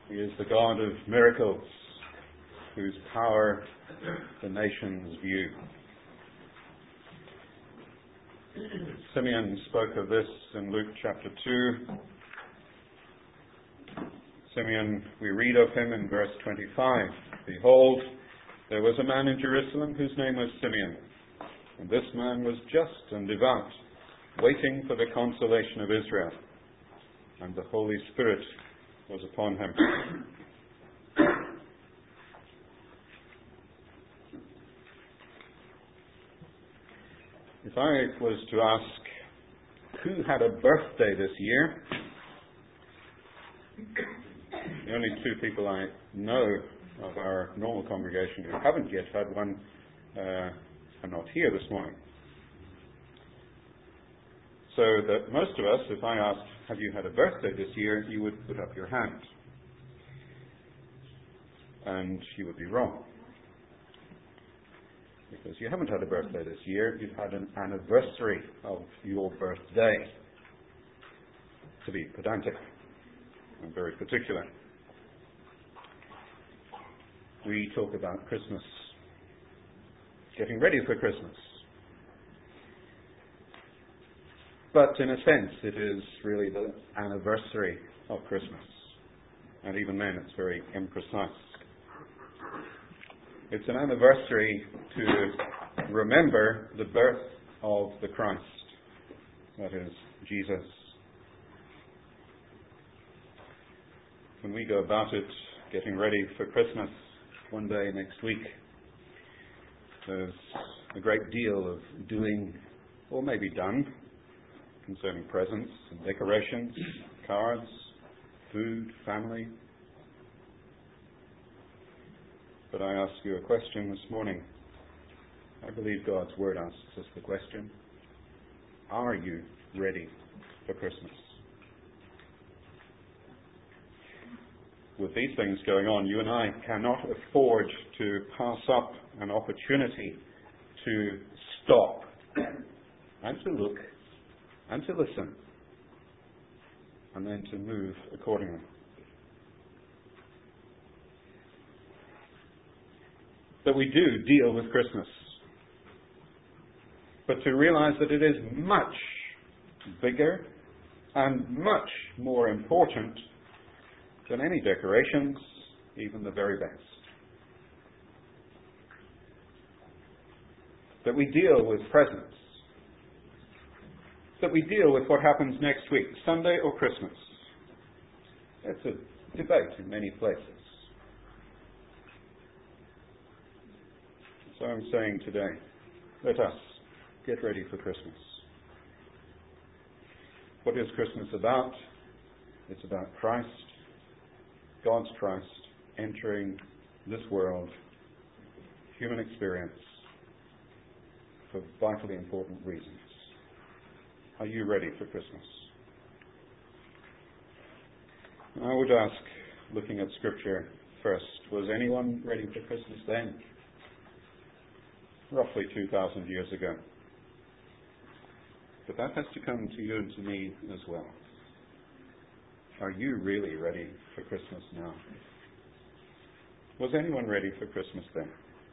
He is the God of miracles, whose power the nations view. Simeon spoke of this in Luke chapter 2. Simeon, we read of him in verse 25. Behold, there was a man in Jerusalem whose name was Simeon, and this man was just and devout, waiting for the consolation of Israel, and the Holy Spirit was upon him. If I was to ask who had a birthday this year, the only two people I know of our normal congregation who haven't yet had one are not here this morning. So that most of us, if I asked, have you had a birthday this year, you would put up your hand. And you would be wrong. Because you haven't had a birthday this year, you've had an anniversary of your birthday. To be pedantic and very particular. We talk about Christmas, getting ready for Christmas. But in a sense, it is really the anniversary of Christmas. And even then, it's very imprecise. It's an anniversary to remember the birth of the Christ, that is, Jesus. When we go about it, getting ready for Christmas, one day next week, there's a great deal of doing, or maybe done, concerning presents and decorations, cards, food, family. But I ask you a question this morning. I believe God's Word asks us the question, are you ready for Christmas? With these things going on, you and I cannot afford to pass up an opportunity to stop and to look and to listen and then to move accordingly. That we do deal with Christmas, but to realize that it is much bigger and much more important than any decorations, even the very best. That we deal with presents. That we deal with what happens next week, Sunday or Christmas. It's a debate in many places. So I'm saying today, let us get ready for Christmas. What is Christmas about? It's about Christ, God's Christ, entering this world, human experience, for vitally important reasons. Are you ready for Christmas? I would ask, looking at Scripture first, was anyone ready for Christmas then? Roughly 2,000 years ago. But that has to come to you and to me as well. Are you really ready for Christmas now? Was anyone ready for Christmas then?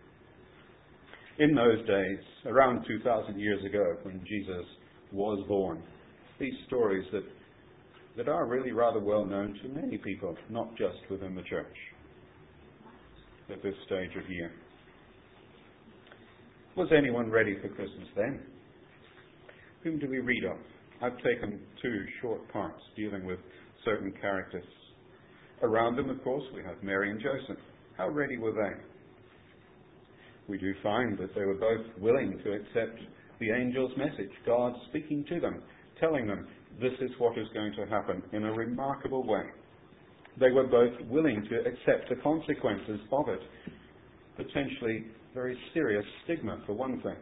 In those days, around 2,000 years ago, when Jesus was born, these stories that are really rather well known to many people, not just within the church, at this stage of year. Was anyone ready for Christmas then? Whom do we read of? I've taken two short parts dealing with certain characters. Around them, of course, we have Mary and Joseph. How ready were they? We do find that they were both willing to accept the angel's message, God speaking to them, telling them this is what is going to happen in a remarkable way. They were both willing to accept the consequences of it, potentially very serious stigma for one thing.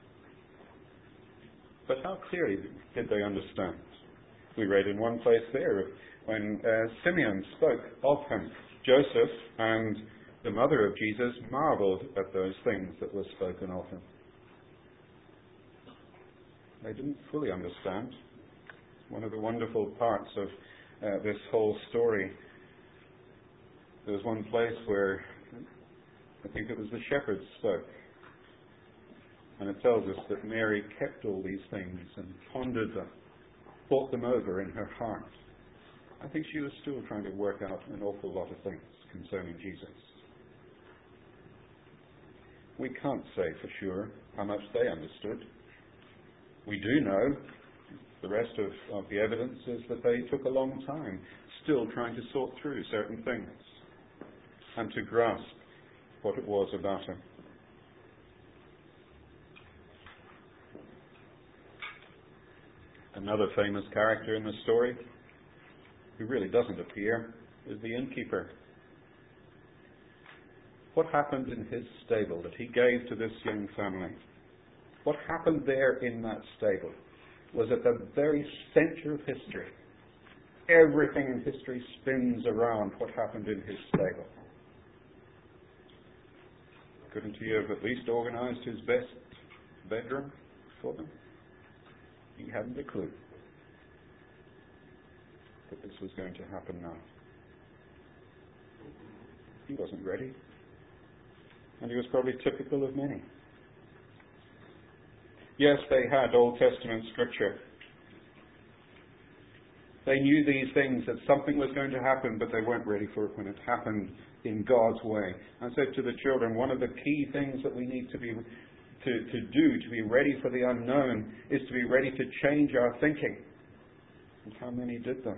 But how clearly did they understand? We read in one place there when Simeon spoke of him. Joseph and the mother of Jesus marveled at those things that were spoken of him. They didn't fully understand. One of the wonderful parts of this whole story There was one place where I think it was the shepherds spoke. And it tells us that Mary kept all these things and pondered them, thought them over in her heart. I think she was still trying to work out an awful lot of things concerning Jesus. We can't say for sure how much they understood. We do know, the rest of the evidence is that they took a long time still trying to sort through certain things and to grasp what it was about him. Another famous character in the story, who really doesn't appear, is the innkeeper. What happened in his stable that he gave to this young family? What happened there in that stable was at the very center of history. Everything in history spins around what happened in his stable. Couldn't he have at least organized his best bedroom for them? He hadn't a clue that this was going to happen now. He wasn't ready. And he was probably typical of many. Yes, they had Old Testament scripture. They knew these things, that something was going to happen, but they weren't ready for it when it happened in God's way. I said to the children, one of the key things that we need to be ready for the unknown is to be ready to change our thinking. And how many did that?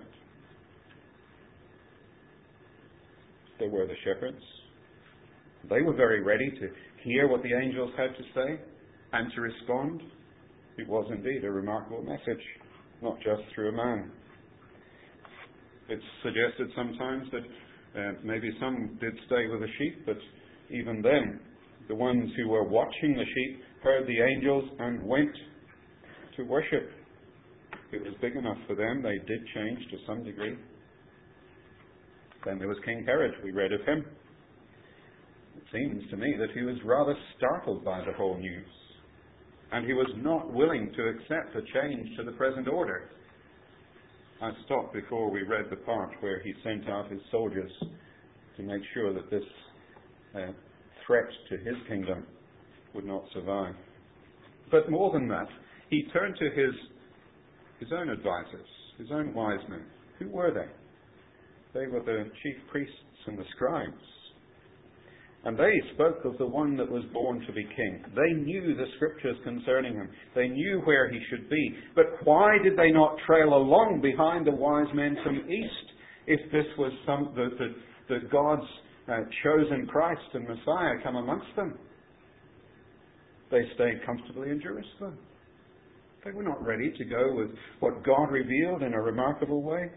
There were the shepherds. They were very ready to hear what the angels had to say and to respond. It was indeed a remarkable message, not just through a man. It's suggested sometimes that maybe some did stay with the sheep, but even then, the ones who were watching the sheep heard the angels and went to worship. It was big enough for them. They did change to some degree. Then there was King Herod. We read of him. It seems to me that he was rather startled by the whole news. And he was not willing to accept a change to the present order. I stopped before we read the part where he sent out his soldiers to make sure that this threat to his kingdom would not survive. But more than that, he turned to his own advisors, his own wise men. Who were they? They were the chief priests and the scribes. And they spoke of the one that was born to be king. They knew the scriptures concerning him. They knew where he should be. But why did they not trail along behind the wise men from east if this was the God's chosen Christ and Messiah come amongst them? They stayed comfortably in Jerusalem. They were not ready to go with what God revealed in a remarkable way.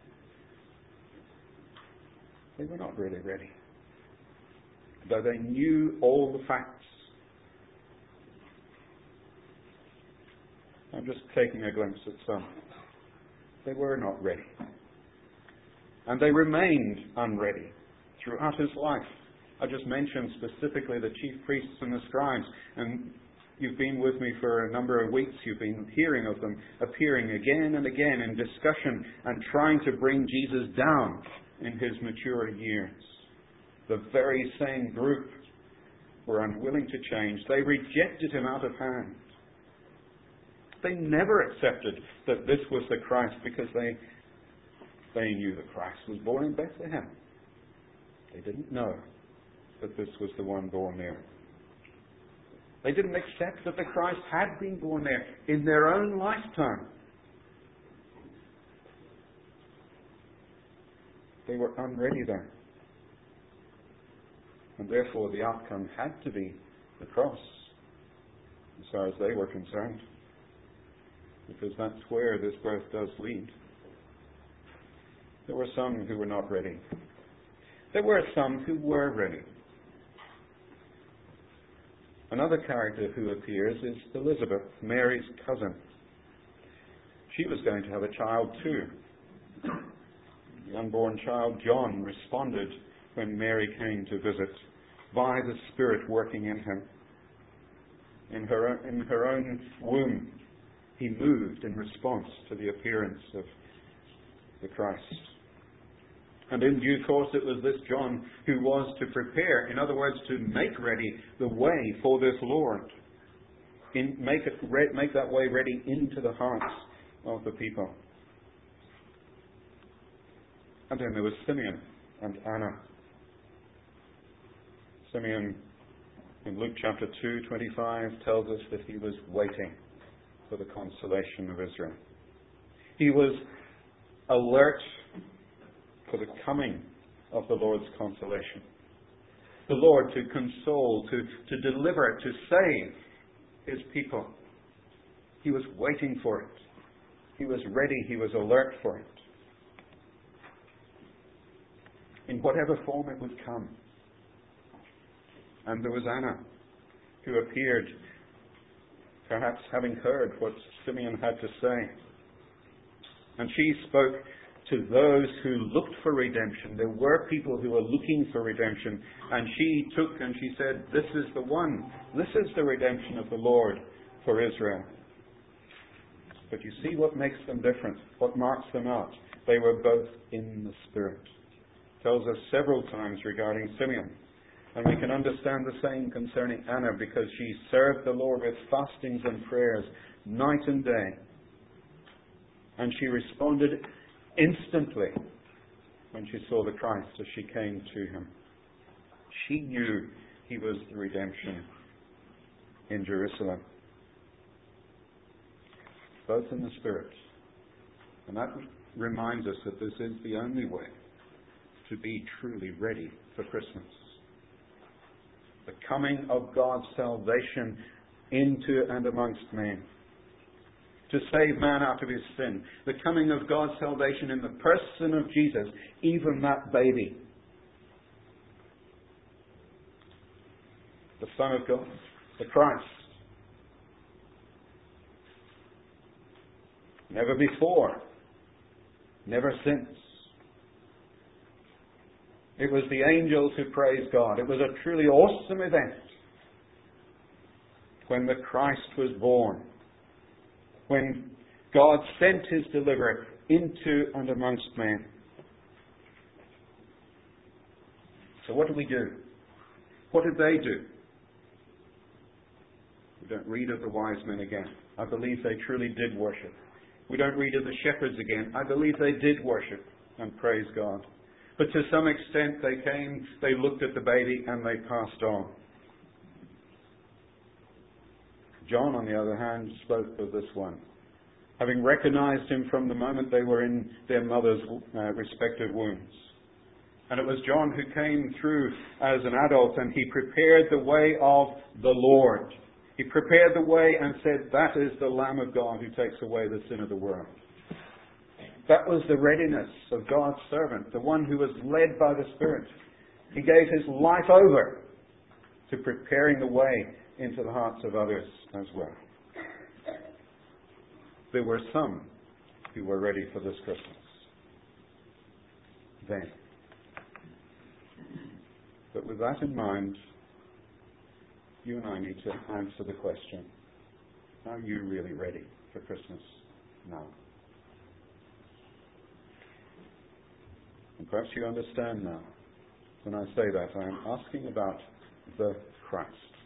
They were not really ready. Though they knew all the facts. I'm just taking a glimpse at some. They were not ready. And they remained unready throughout his life. I just mentioned specifically the chief priests and the scribes, and you've been with me for a number of weeks. You've been hearing of them appearing again and again in discussion and trying to bring Jesus down in his mature years. The very same group were unwilling to change. They rejected him out of hand. They never accepted that this was the Christ because they knew the Christ was born in Bethlehem. They didn't know that this was the one born there. They didn't accept that the Christ had been born there in their own lifetime. They were unready then. And therefore the outcome had to be the cross, as far as they were concerned. Because that's where this birth does lead. There were some who were not ready. There were some who were ready. Another character who appears is Elizabeth, Mary's cousin. She was going to have a child too. The unborn child, John, responded when Mary came to visit by the Spirit working in him. In her own womb, he moved in response to the appearance of the Christ. And in due course it was this John who was to prepare, in other words, to make ready the way for this Lord. Make that way ready into the hearts of the people. And then there was Simeon and Anna. Simeon, in Luke chapter 2:25, tells us that he was waiting for the consolation of Israel. He was alert for the coming of the Lord's consolation. The Lord to console, to deliver, to save his people. He was waiting for it. He was ready. He was alert for it. In whatever form it would come. And there was Anna, who appeared, perhaps having heard what Simeon had to say. And she spoke to those who looked for redemption. There were people who were looking for redemption. And she took and she said, this is the one. This is the redemption of the Lord for Israel. But you see what makes them different, what marks them out. They were both in the Spirit. It tells us several times regarding Simeon. And we can understand the same concerning Anna, because she served the Lord with fastings and prayers night and day. And she responded instantly when she saw the Christ as she came to him. She knew he was the redemption in Jerusalem. Both in the Spirit. And that reminds us that this is the only way to be truly ready for Christmas. The coming of God's salvation into and amongst men. To save man out of his sin. The coming of God's salvation in the person of Jesus, even that baby. The Son of God, the Christ. Never before, never since. It was the angels who praised God. It was a truly awesome event when the Christ was born. When God sent his deliverer into and amongst men. So what do we do? What did they do? We don't read of the wise men again. I believe they truly did worship. We don't read of the shepherds again. I believe they did worship and praise God. But to some extent they came, they looked at the baby and they passed on. John, on the other hand, spoke of this one. Having recognized him from the moment they were in their mother's respective wombs. And it was John who came through as an adult and he prepared the way of the Lord. He prepared the way and said, that is the Lamb of God who takes away the sin of the world. That was the readiness of God's servant, the one who was led by the Spirit. He gave his life over to preparing the way into the hearts of others as well. There were some who were ready for this Christmas. Then. But with that in mind, you and I need to answer the question, are you really ready for Christmas now? And perhaps you understand now, when I say that, I am asking about the Christ.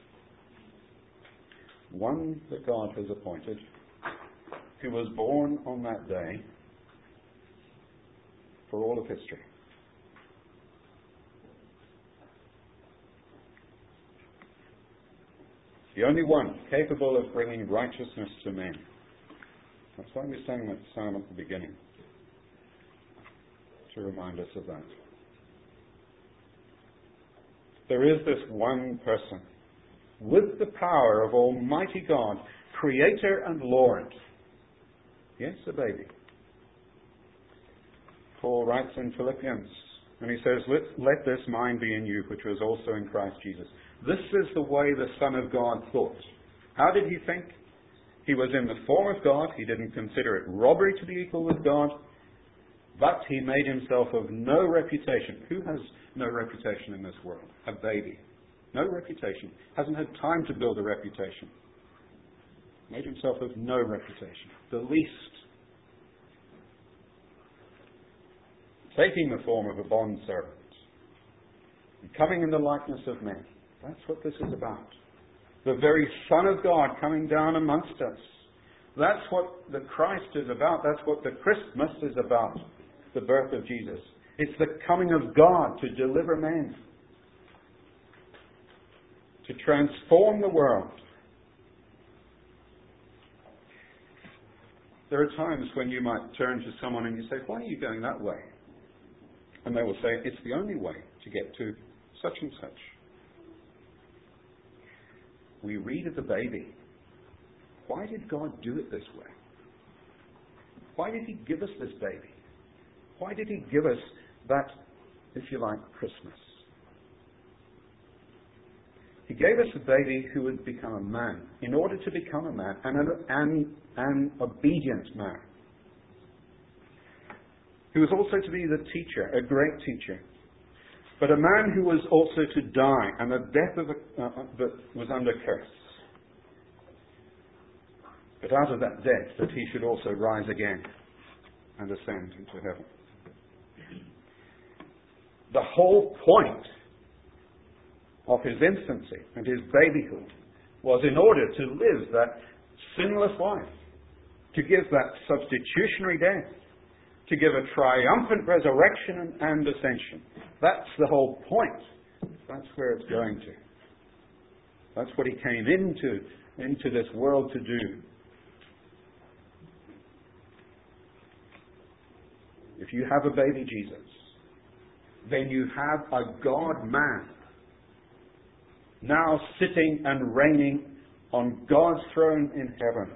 One that God has appointed, who was born on that day for all of history. The only one capable of bringing righteousness to men. That's why we sang that psalm at the beginning, to remind us of that. There is this one person with the power of Almighty God, Creator and Lord. Yes, a baby. Paul writes in Philippians, and he says, let this mind be in you, which was also in Christ Jesus. This is the way the Son of God thought. How did he think? He was in the form of God. He didn't consider it robbery to be equal with God. But he made himself of no reputation. Who has no reputation in this world? A baby. No reputation. Hasn't had time to build a reputation. Made himself of no reputation. The least. taking the form of a bondservant, and coming in the likeness of men. That's what this is about. The very Son of God coming down amongst us. That's what the Christ is about. That's what the Christmas is about, the birth of Jesus. It's the coming of God to deliver men, to transform the world. There are times when you might turn to someone and you say, "Why are you going that way?" And they will say, "It's the only way to get to such and such." We read of the baby. Why did God do it this way? Why did He give us this baby? Why did He give us that, if you like, Christmas? He gave us a baby who would become a man, in order to become a man, and an obedient man. He was also to be the teacher, a great teacher, but a man who was also to die, and a death that was under curse. But out of that death, that He should also rise again and ascend into heaven. The whole point of His infancy and His babyhood was in order to live that sinless life, to give that substitutionary death, to give a triumphant resurrection and ascension. That's the whole point. That's where it's going to. That's what He came into this world to do. If you have a baby Jesus, then you have a God-man now sitting and reigning on God's throne in heaven.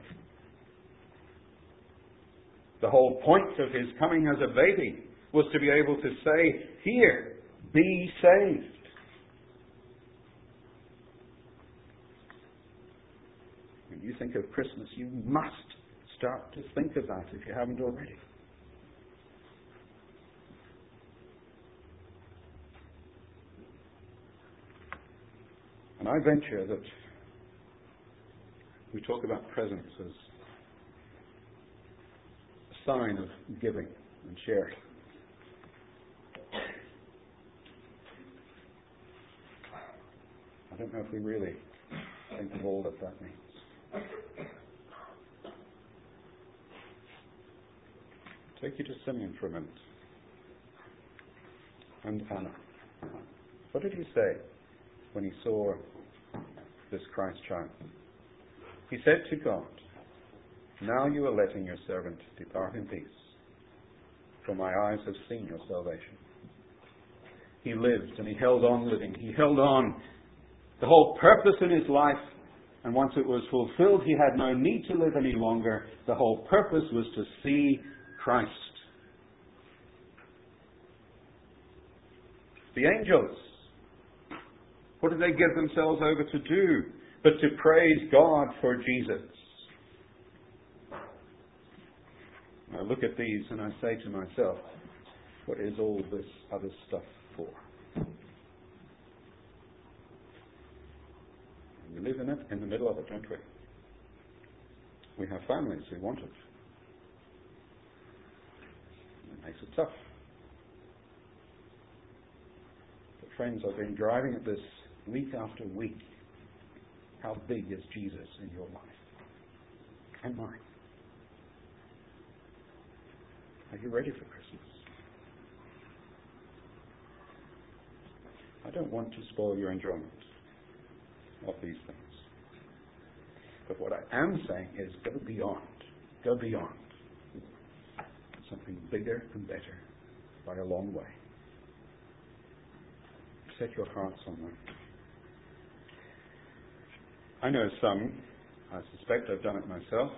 The whole point of His coming as a baby was to be able to say, "Here, be saved." When you think of Christmas, you must start to think of that if you haven't already. And I venture that we talk about presents as a sign of giving and sharing. I don't know if we really think of all that means. Take you to Simeon for a minute. And Anna. What did he say when he saw this Christ child? He said to God, "Now you are letting your servant depart in peace, for my eyes have seen your salvation." He lived and he held on living. He held on. The whole purpose in his life, and once it was fulfilled, he had no need to live any longer. The whole purpose was to see Christ. The angels, what did they give themselves over to do but to praise God for Jesus? I look at these and I say to myself, what is all this other stuff for? We live in it, in the middle of it, don't we? We have families who want it. It makes it tough. But friends, I've been driving at this week after week. How big is Jesus in your life and mine? Are you ready for Christmas? I don't want to spoil your enjoyment of these things. But what I am saying is go beyond. Go beyond. Something bigger and better by a long way. Set your hearts on that. I know some, I suspect I've done it myself.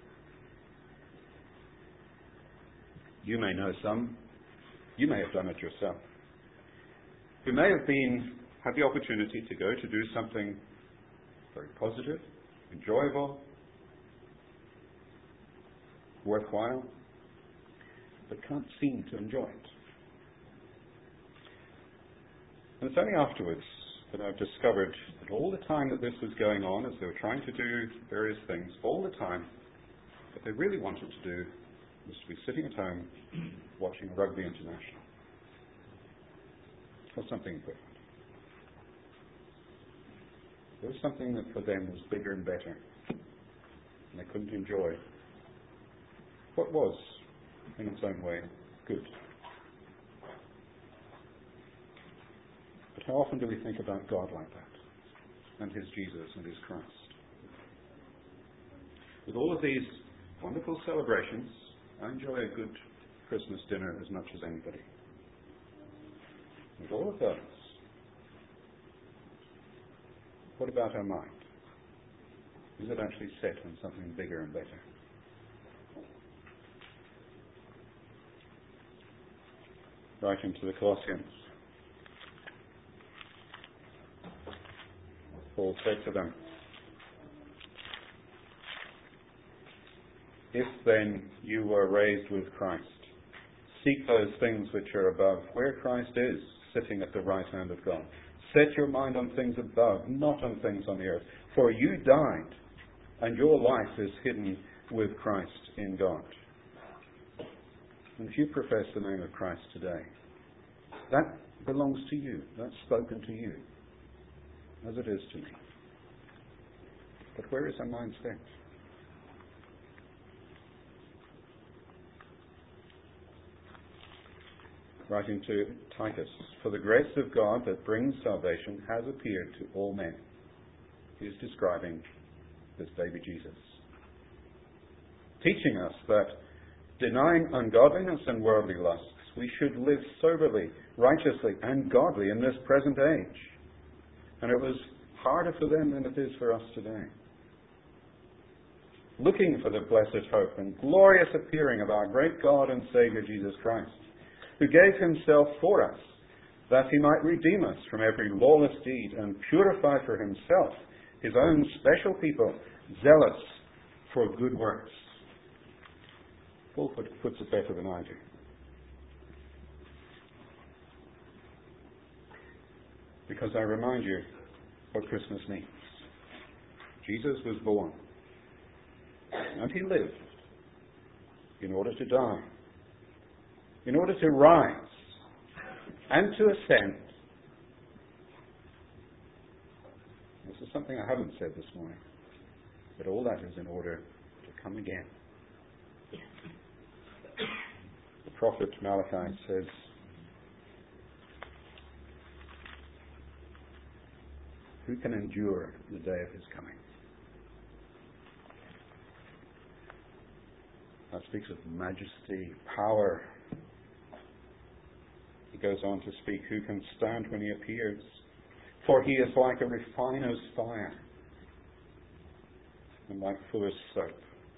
You may know some, you may have done it yourself, who may have had the opportunity to go to do something very positive, enjoyable, worthwhile, but can't seem to enjoy it. And it's only afterwards that I've discovered that all the time that this was going on, as they were trying to do various things, all the time, what they really wanted to do was to be sitting at home watching Rugby International. for something good. There was something that for them was bigger and better, and they couldn't enjoy what was, in its own way, good. But how often do we think about God like that, and His Jesus and His Christ? With all of these wonderful celebrations, I enjoy a good Christmas dinner as much as anybody. With all of those, what about our mind? Is it actually set on something bigger and better? Writing to the Colossians, Paul said to them, "If then you were raised with Christ, seek those things which are above, where Christ is, sitting at the right hand of God. Set your mind on things above, not on things on the earth. For you died, and your life is hidden with Christ in God." And if you profess the name of Christ today, that belongs to you. That's spoken to you, as it is to me. But where is our mind set? Writing to Titus, "For the grace of God that brings salvation has appeared to all men." He is describing this baby Jesus, teaching us that denying ungodliness and worldly lusts, we should live soberly, righteously, and godly in this present age. And it was harder for them than it is for us today. Looking for the blessed hope and glorious appearing of our great God and Saviour Jesus Christ, who gave Himself for us, that He might redeem us from every lawless deed and purify for Himself His own special people, zealous for good works. Paul puts it better than I do. Because I remind you what Christmas means. Jesus was born, and He lived in order to die, in order to rise and to ascend. This is something I haven't said this morning, but all that is in order to come again. The prophet Malachi says, "Who can endure the day of His coming?" That speaks of majesty, power. He goes on to speak, "Who can stand when He appears? For He is like a refiner's fire, and like fuller's soap.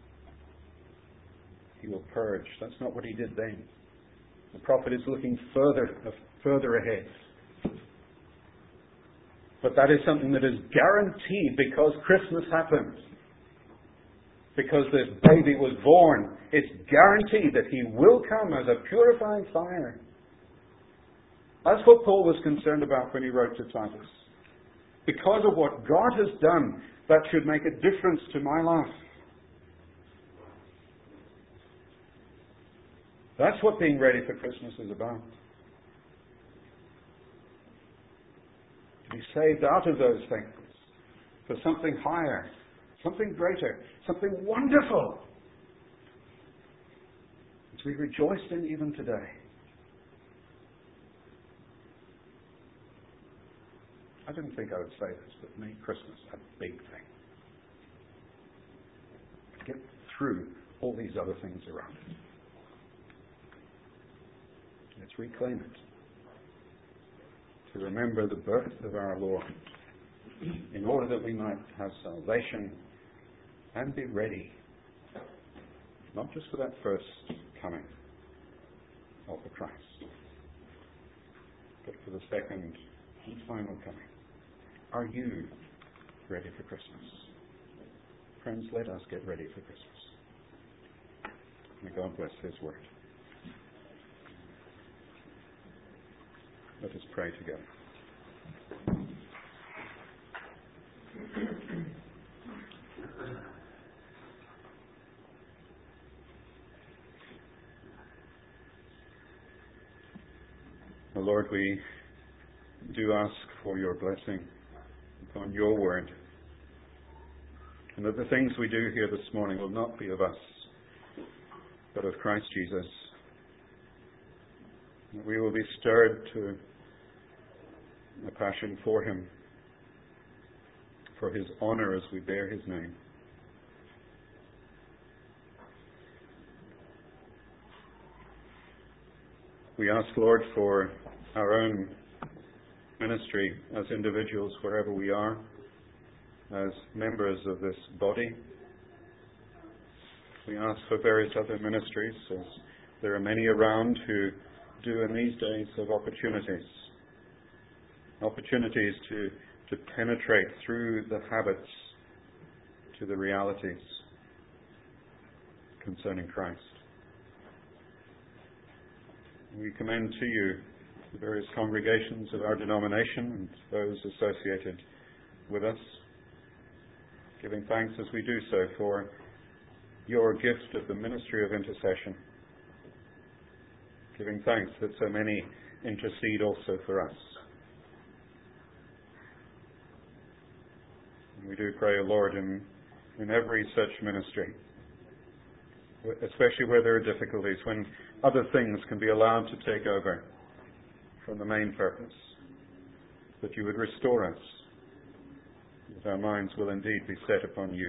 He will purge." That's not what He did then. The prophet is looking further ahead. But that is something that is guaranteed because Christmas happened. Because this baby was born, it's guaranteed that He will come as a purifying fire. That's what Paul was concerned about when he wrote to Titus. Because of what God has done, that should make a difference to my life. That's what being ready for Christmas is about. To be saved out of those things for something higher, something greater, something wonderful, to be rejoiced in even today. I didn't think I would say this, but make Christmas a big thing. Get through all these other things around it. Let's reclaim it. To remember the birth of our Lord, in order that we might have salvation and be ready, not just for that first coming of the Christ, but for the second and final coming. Are you ready for Christmas? Friends, let us get ready for Christmas. May God bless His word. Let us pray together. Oh Lord, we do ask for your blessing upon your word, and that the things we do here this morning will not be of us, but of Christ Jesus. That we will be stirred to a passion for him, for his honour as we bear his name. We ask, Lord, for our own ministry as individuals, wherever we are, as members of this body. We ask for various other ministries, as there are many around who do in these days of opportunities to penetrate through the habits to the realities concerning Christ. We commend to you the various congregations of our denomination and those associated with us, giving thanks as we do so for your gift of the ministry of intercession, giving thanks that so many intercede also for us. And we do pray, O Lord, in every such ministry, especially where there are difficulties, when other things can be allowed to take over from the main purpose, that you would restore us, that our minds will indeed be set upon you.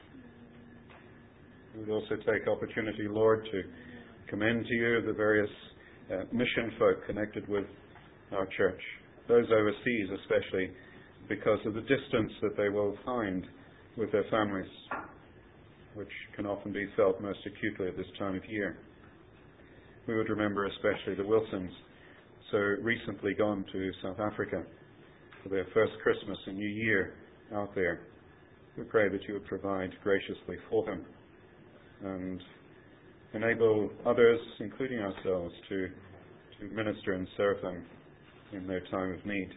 We would also take opportunity, Lord, to commend to you the various mission folk connected with our church, those overseas especially, because of the distance that they will find with their families, which can often be felt most acutely at this time of year. We would remember especially the Wilsons, so recently gone to South Africa for their first Christmas and New Year out there. We pray that you would provide graciously for them and enable others, including ourselves, to minister and serve them in their time of need.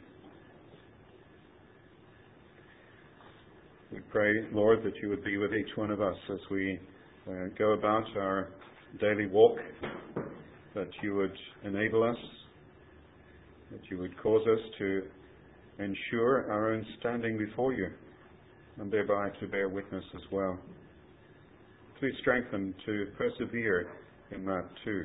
We pray, Lord, that you would be with each one of us as we go about our daily walk, that you would enable us, that you would cause us to ensure our own standing before you, and thereby to bear witness as well. To be strengthened to persevere in that too.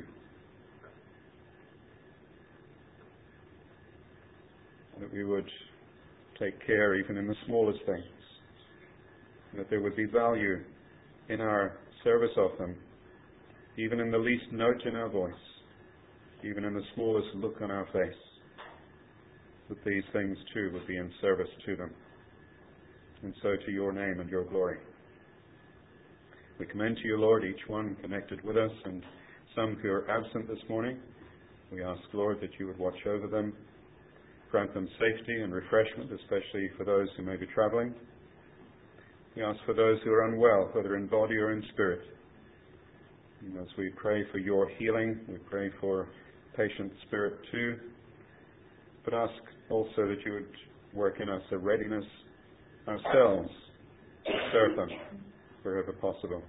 That we would take care even in the smallest things, that there would be value in our service of them, even in the least note in our voice, even in the smallest look on our face, that these things too would be in service to them, and so to your name and your glory. We commend to you, Lord, each one connected with us, and some who are absent this morning. We ask, Lord, that you would watch over them, grant them safety and refreshment, especially for those who may be travelling. We ask for those who are unwell, whether in body or in spirit. And as we pray for your healing, we pray for patient spirit too, but ask also that you would work in us a readiness ourselves to serve them wherever possible.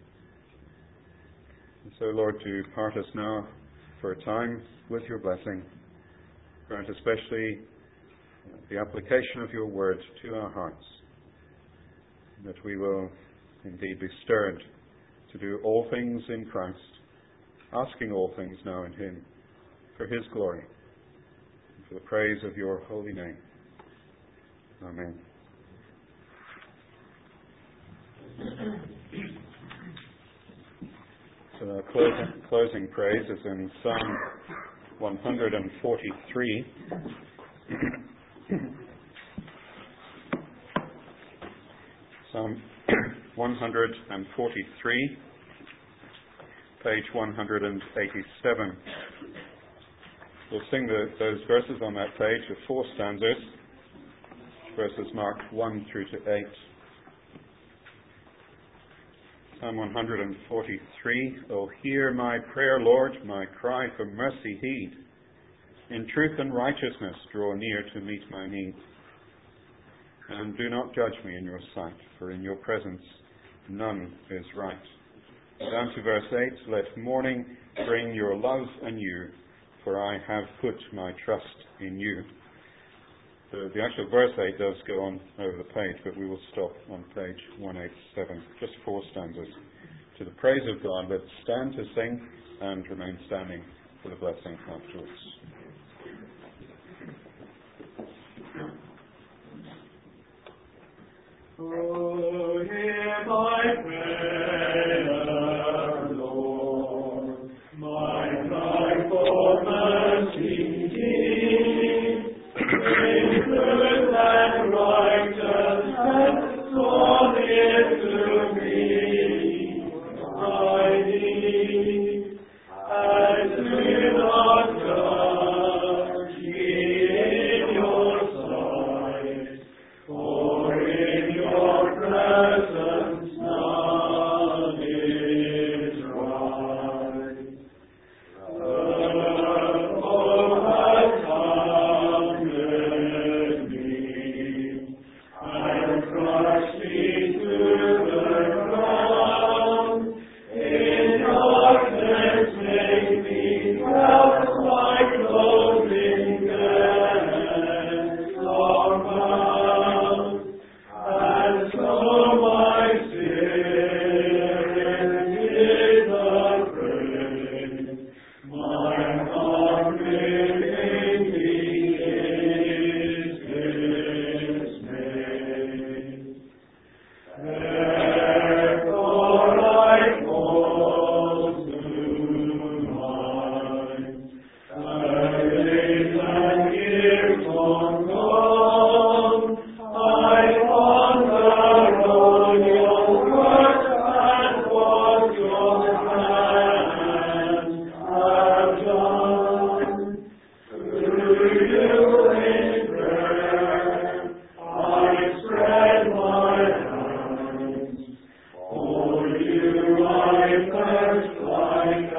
And so, Lord, to part us now for a time with your blessing, grant especially the application of your word to our hearts, that we will indeed be stirred to do all things in Christ, asking all things now in him, for his glory, and for the praise of your holy name. Amen. So our closing praise is in Psalm 143. Psalm 143, page 187. We'll sing those verses on that page of 4 stanzas, verses marked 1 through to 8. Psalm 143. O hear my prayer, Lord, my cry for mercy heed. In truth and righteousness draw near to meet my need. And do not judge me in your sight, for in your presence none is right. Down to verse 8. Let morning bring your love anew, for I have put my trust in you. The actual verse 8 does go on over the page, but we will stop on page 187, just 4 stanzas. To the praise of God, let's stand to sing and remain standing for the blessing afterwards. Oh, hear my prayer, Lord, my cry for mercy hear. In truth and righteousness, draw near to me. I need, and do not judge ye in your sight, for in your presence none is right. Love has conquered me, and crushed me to the ground. In darkness make me felt like clothing guests are found. And so my spirit is afraid, my heart within me is dismayed. Therefore I call to mind the days and years long gone. I ponder on your works and what your hands have done. Through you in prayer I spread my hands. For you I thirst like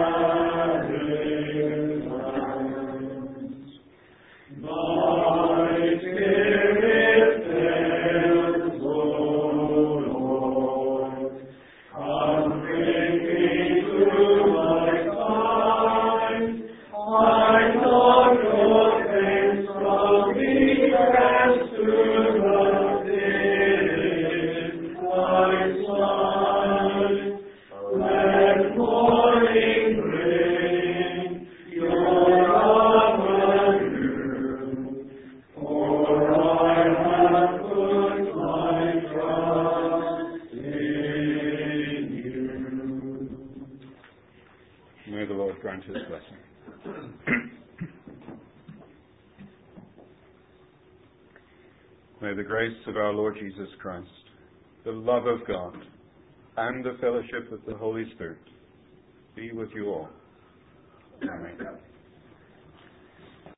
arid lands. My spirit fails, O Lord. Come bring me to my side. I know your face from me as to the daylight side. Let morning bring your love anew, for I have put my trust in you. May the Lord grant his blessing. May the grace of our Lord Jesus Christ, the love of God, and the fellowship of the Holy Spirit be with you all. Amen.